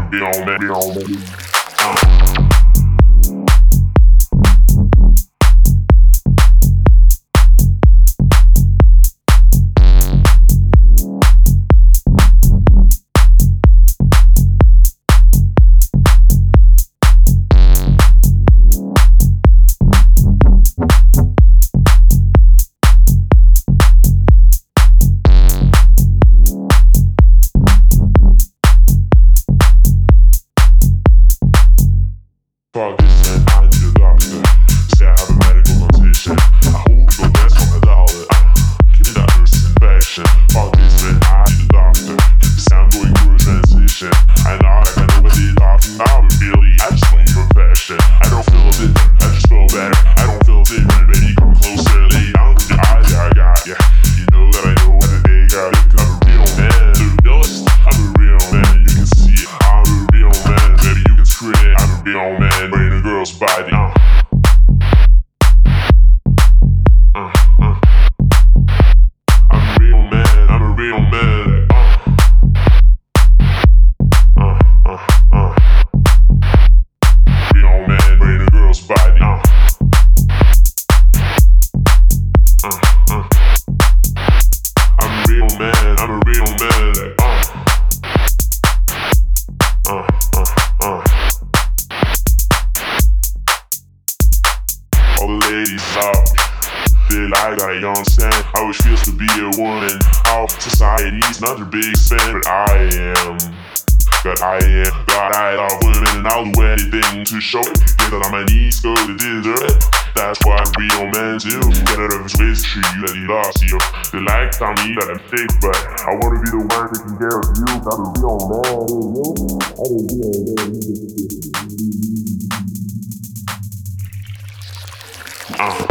Fuck this and I need a doctor. Say I have a medical condition. I hope the best from a dollar. Give me that nurse infection. Fuck this and I need a doctor. Say I'm going through a transition. I know I got nobody talking now, but really I just want your affection. I don't feel different, I just feel better. I don't feel different, baby, come closer. Lay down with your eyes, I got ya. You know that I know how to take out it. I'm a real man, the realest. I'm a real man, you can see it. I'm a real man, baby, you can scream it. I'm a real man. Brain a girl's body. I'm a real man. I'm a real man. Real man. Brain a girl's body. I'm a real man. I'm a real man. All the ladies out, feel like I understand how it feels to be a woman. How society's not your big fan, but I am. God, I love women and I'll do anything to show it. Get on my knees, go to deserve it. That's what real men do. Get out of his ways, show you that he loves you. They like tell me that I'm fake, but I wanna be the one taking care of you. Not a real man, I'm a real man.